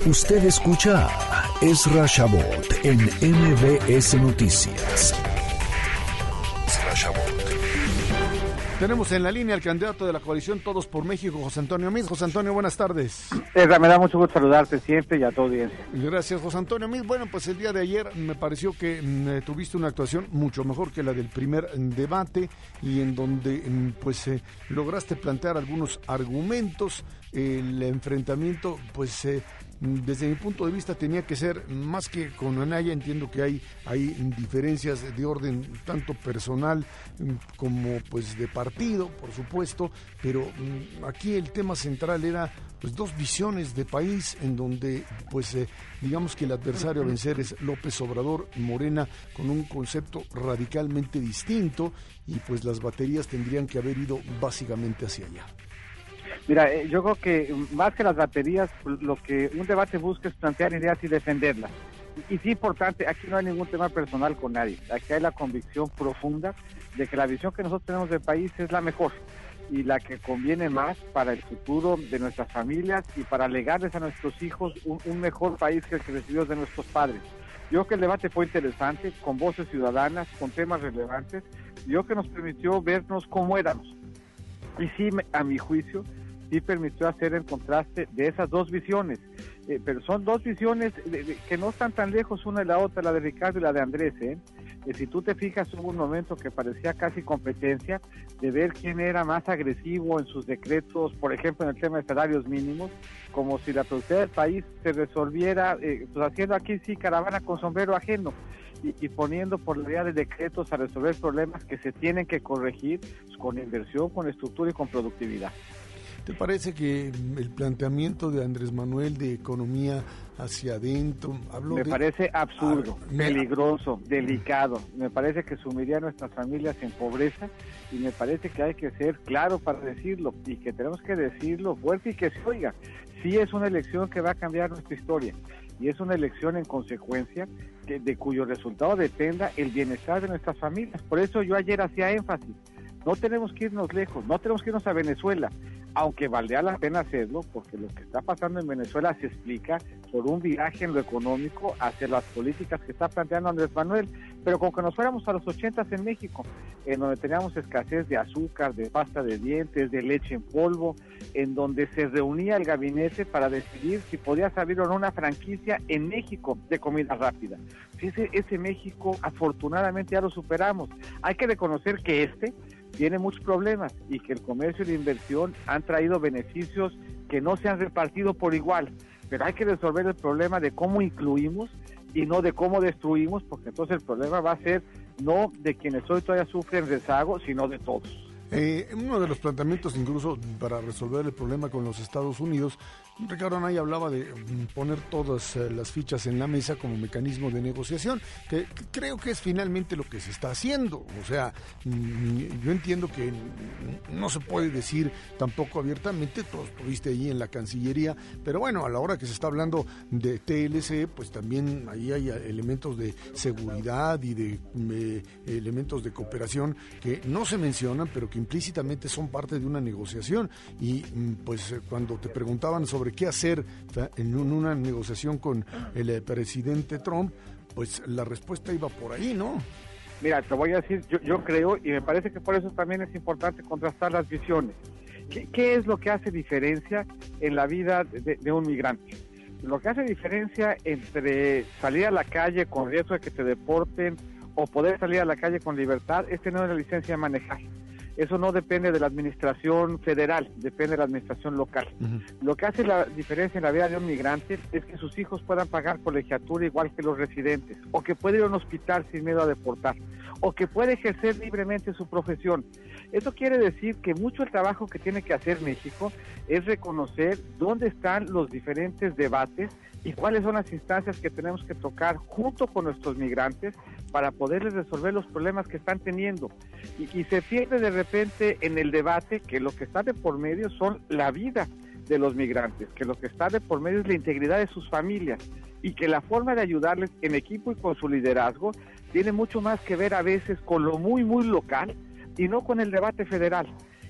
Usted escucha a Ezra Shabot en MBS Noticias. Ezra Shabot. Tenemos en la línea al candidato de la coalición Todos por México, José Antonio Meade. José Antonio, buenas tardes. Ezra, me da mucho gusto saludarte siempre y a tu audiencia. Gracias, José Antonio Meade. Bueno, pues el día de ayer me pareció que tuviste una actuación mucho mejor que la del primer debate y en donde lograste plantear algunos argumentos. El enfrentamiento, desde mi punto de vista tenía que ser más que con Anaya. Entiendo que hay diferencias de orden tanto personal como de partido, por supuesto, pero aquí el tema central era dos visiones de país en donde digamos que el adversario a vencer es López Obrador, Morena, con un concepto radicalmente distinto, y las baterías tendrían que haber ido básicamente hacia allá. Mira, yo creo que más que las baterías, lo que un debate busca es plantear ideas y defenderlas. Y sí, importante, aquí no hay ningún tema personal con nadie. Aquí hay la convicción profunda de que la visión que nosotros tenemos del país es la mejor y la que conviene más para el futuro de nuestras familias y para legarles a nuestros hijos un mejor país que el que recibimos de nuestros padres. Yo creo que el debate fue interesante, con voces ciudadanas, con temas relevantes. Yo creo que nos permitió vernos cómo éramos. Y sí, a mi juicio, sí permitió hacer el contraste de esas dos visiones, pero son dos visiones que no están tan lejos una de la otra, la de Ricardo y la de Andrés. Si tú te fijas, hubo un momento que parecía casi competencia de ver quién era más agresivo en sus decretos, por ejemplo en el tema de salarios mínimos, como si la productividad del país se resolviera, haciendo aquí sí caravana con sombrero ajeno, y poniendo por la vía de decretos a resolver problemas que se tienen que corregir con inversión, con estructura y con productividad. ¿Te parece que el planteamiento de Andrés Manuel de economía hacia adentro me parece absurdo, peligroso, delicado? Me parece que sumiría a nuestras familias en pobreza, y me parece que hay que ser claro para decirlo, y que tenemos que decirlo fuerte y que se oiga. Sí, es una elección que va a cambiar nuestra historia, y es una elección en consecuencia de cuyo resultado dependa el bienestar de nuestras familias. Por eso yo ayer hacía énfasis: no tenemos que irnos lejos, no tenemos que irnos a Venezuela, aunque valdría la pena hacerlo, porque lo que está pasando en Venezuela se explica por un viraje en lo económico hacia las políticas que está planteando Andrés Manuel, pero con que nos fuéramos a los 80s en México, en donde teníamos escasez de azúcar, de pasta de dientes, de leche en polvo, en donde se reunía el gabinete para decidir si podía abrir o no una franquicia en México de comida rápida. Ese México afortunadamente ya lo superamos. Hay que reconocer que tiene muchos problemas y que el comercio y la inversión han traído beneficios que no se han repartido por igual, pero hay que resolver el problema de cómo incluimos y no de cómo destruimos, porque entonces el problema va a ser no de quienes hoy todavía sufren rezago, sino de todos. Uno de los planteamientos, incluso para resolver el problema con los Estados Unidos, Ricardo Anaya hablaba de poner todas las fichas en la mesa como mecanismo de negociación, que creo que es finalmente lo que se está haciendo. O sea, yo entiendo que no se puede decir tampoco abiertamente, tú estuviste ahí en la Cancillería, pero bueno, a la hora que se está hablando de TLC, también ahí hay elementos de seguridad y de elementos de cooperación que no se mencionan, pero que implícitamente son parte de una negociación. Y cuando te preguntaban sobre qué hacer en una negociación con el presidente Trump, la respuesta iba por ahí, ¿no? Mira, te voy a decir, yo creo, y me parece que por eso también es importante contrastar las visiones. ¿Qué es lo que hace diferencia en la vida de un migrante? Lo que hace diferencia entre salir a la calle con riesgo de que te deporten o poder salir a la calle con libertad es tener una licencia de manejar. Eso no depende de la administración federal, depende de la administración local. Uh-huh. Lo que hace la diferencia en la vida de un migrante es que sus hijos puedan pagar colegiatura igual que los residentes, o que puede ir a un hospital sin miedo a deportar, o que puede ejercer libremente su profesión. Eso quiere decir que mucho el trabajo que tiene que hacer México es reconocer dónde están los diferentes debates y cuáles son las instancias que tenemos que tocar junto con nuestros migrantes para poderles resolver los problemas que están teniendo. Y se pierde de repente en el debate que lo que está de por medio son la vida de los migrantes, que lo que está de por medio es la integridad de sus familias, y que la forma de ayudarles en equipo y con su liderazgo tiene mucho más que ver a veces con lo muy, muy local y no con el debate federal.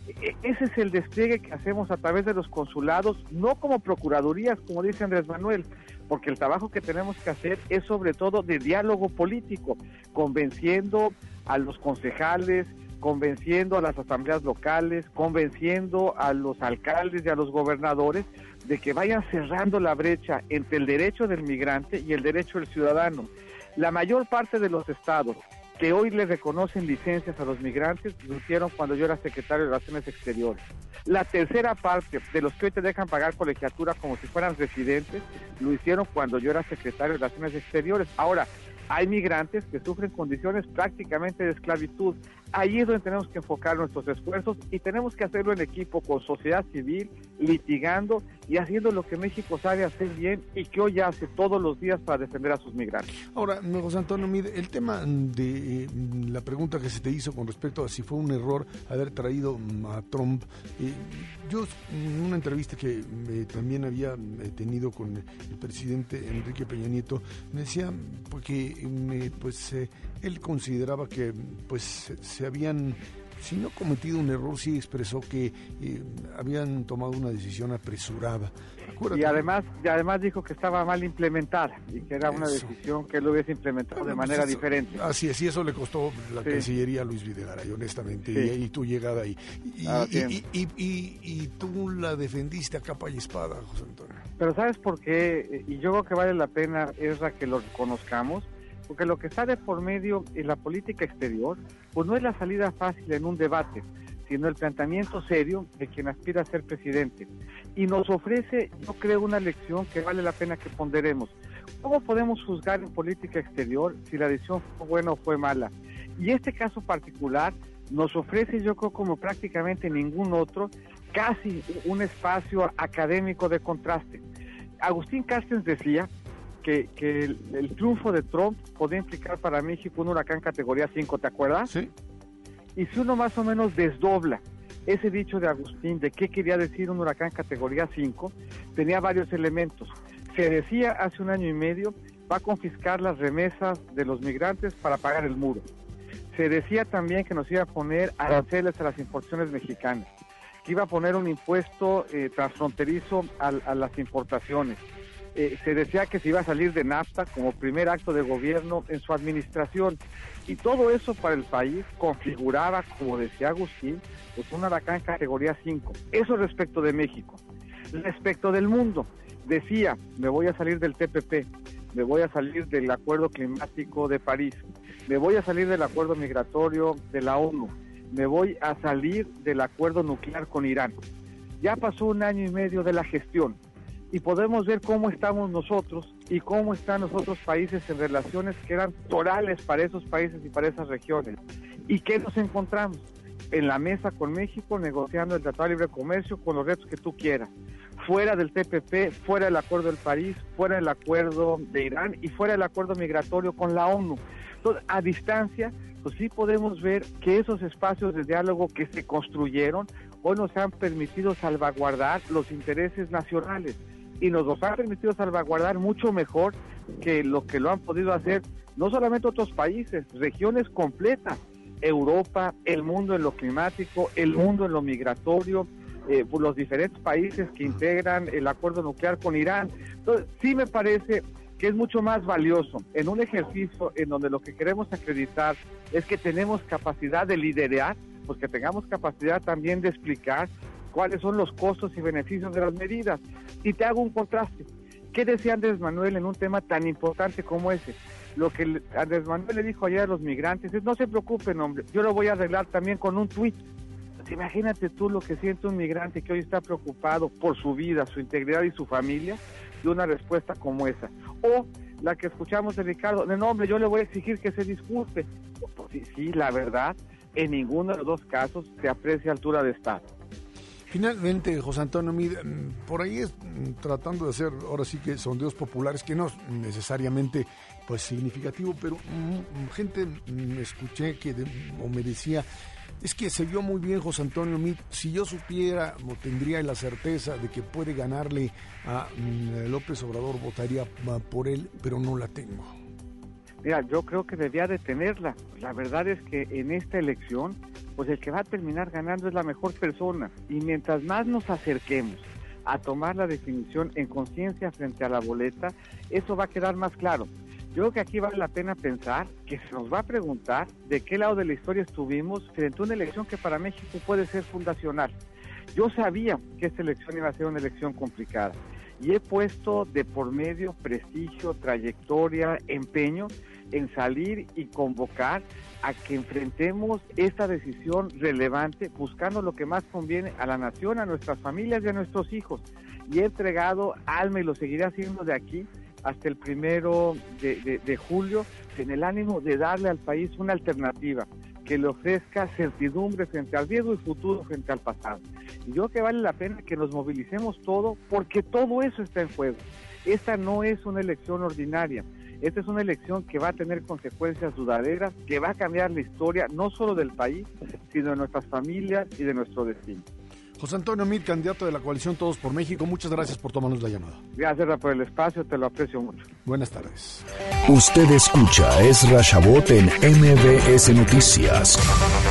Ese es el despliegue que hacemos a través de los consulados, no como procuradurías, como dice Andrés Manuel, porque el trabajo que tenemos que hacer es sobre todo de diálogo político, convenciendo a los concejales, convenciendo a las asambleas locales, convenciendo a los alcaldes y a los gobernadores de que vayan cerrando la brecha entre el derecho del migrante y el derecho del ciudadano. La mayor parte de los estados que hoy le reconocen licencias a los migrantes lo hicieron cuando yo era secretario de Relaciones Exteriores. La tercera parte de los que hoy te dejan pagar colegiatura como si fueran residentes lo hicieron cuando yo era secretario de Relaciones Exteriores. Ahora, hay migrantes que sufren condiciones prácticamente de esclavitud. Ahí es donde tenemos que enfocar nuestros esfuerzos y tenemos que hacerlo en equipo con sociedad civil, litigando y haciendo lo que México sabe hacer bien y que hoy hace todos los días para defender a sus migrantes. Ahora, José Antonio, mire, el tema de la pregunta que se te hizo con respecto a si fue un error haber traído a Trump, yo en una entrevista que también había tenido con el presidente Enrique Peña Nieto, me decía porque él consideraba que pues se habían, si no cometido un error, sí expresó que habían tomado una decisión apresurada. Y además dijo que estaba mal implementada y que era una decisión que él lo hubiese implementado de manera diferente. Así es, y eso le costó la Cancillería a Luis Videgaray, honestamente, y tu llegada ahí. Y tú la defendiste a capa y espada, José Antonio. Pero ¿sabes por qué? Y yo creo que vale la pena, Ezra, que lo reconozcamos, porque lo que está de por medio en la política exterior, pues no es la salida fácil en un debate, sino el planteamiento serio de quien aspira a ser presidente. Y nos ofrece, yo creo, una lección que vale la pena que ponderemos. ¿Cómo podemos juzgar en política exterior si la decisión fue buena o fue mala? Y este caso particular nos ofrece, yo creo, como prácticamente ningún otro, casi un espacio académico de contraste. Agustín Carstens decía que el triunfo de Trump podía implicar para México un huracán categoría 5, ¿te acuerdas? Sí. Y si uno más o menos desdobla ese dicho de Agustín de qué quería decir un huracán categoría 5, tenía varios elementos. Se decía hace un año y medio, va a confiscar las remesas de los migrantes para pagar el muro. Se decía también que nos iba a poner aranceles a las importaciones mexicanas, que iba a poner un impuesto transfronterizo a las importaciones. Se decía que se iba a salir de NAFTA como primer acto de gobierno en su administración. Y todo eso para el país configuraba, como decía Agustín, pues un huracán categoría 5. Eso respecto de México. Respecto del mundo, decía, me voy a salir del TPP, me voy a salir del Acuerdo Climático de París, me voy a salir del Acuerdo Migratorio de la ONU, me voy a salir del Acuerdo Nuclear con Irán. Ya pasó un año y medio de la gestión y podemos ver cómo estamos nosotros y cómo están los otros países en relaciones que eran torales para esos países y para esas regiones. ¿Y qué nos encontramos? En la mesa con México, negociando el Tratado de Libre Comercio con los retos que tú quieras. Fuera del TPP, fuera del Acuerdo del París, fuera del Acuerdo de Irán y fuera del Acuerdo Migratorio con la ONU. Entonces, a distancia, pues sí podemos ver que esos espacios de diálogo que se construyeron hoy nos han permitido salvaguardar los intereses nacionales. Y nos los ha permitido salvaguardar mucho mejor que lo han podido hacer no solamente otros países, regiones completas, Europa, el mundo en lo climático, el mundo en lo migratorio, por los diferentes países que integran el acuerdo nuclear con Irán. Entonces, sí me parece que es mucho más valioso en un ejercicio en donde lo que queremos acreditar es que tenemos capacidad de liderar, pues que tengamos capacidad también de explicar cuáles son los costos y beneficios de las medidas. Y te hago un contraste. ¿Qué decía Andrés Manuel en un tema tan importante como ese? Lo que Andrés Manuel le dijo ayer a los migrantes es, no se preocupen, hombre, yo lo voy a arreglar también con un tuit. Imagínate tú lo que siente un migrante que hoy está preocupado por su vida, su integridad y su familia, de una respuesta como esa. O la que escuchamos de Ricardo, no, hombre, yo le voy a exigir que se disculpe. Pues sí, la verdad, en ninguno de los dos casos se aprecia altura de Estado. Finalmente, José Antonio Meade, por ahí es tratando de hacer ahora sí que sondeos populares, que no es necesariamente pues significativo, pero gente me escuché que o me decía, es que se vio muy bien José Antonio Meade, si yo supiera o tendría la certeza de que puede ganarle a López Obrador, votaría por él, pero no la tengo. Mira, yo creo que debía de tenerla. La verdad es que en esta elección pues el que va a terminar ganando es la mejor persona. Y mientras más nos acerquemos a tomar la definición en conciencia frente a la boleta, eso va a quedar más claro. Yo creo que aquí vale la pena pensar que se nos va a preguntar de qué lado de la historia estuvimos frente a una elección que para México puede ser fundacional. Yo sabía que esta elección iba a ser una elección complicada y he puesto de por medio prestigio, trayectoria, empeño en salir y convocar a que enfrentemos esta decisión relevante buscando lo que más conviene a la nación, a nuestras familias y a nuestros hijos. Y he entregado alma y lo seguiré haciendo de aquí hasta el 1 de julio en el ánimo de darle al país una alternativa que le ofrezca certidumbre frente al riesgo y futuro frente al pasado. Y yo creo que vale la pena que nos movilicemos todo porque todo eso está en juego. Esta no es una elección ordinaria. Esta es una elección que va a tener consecuencias duraderas, que va a cambiar la historia no solo del país, sino de nuestras familias y de nuestro destino. José Antonio Meade, candidato de la coalición Todos por México, muchas gracias por tomarnos la llamada. Gracias por el espacio, te lo aprecio mucho. Buenas tardes. Usted escucha a Ezra Shabot en MBS Noticias.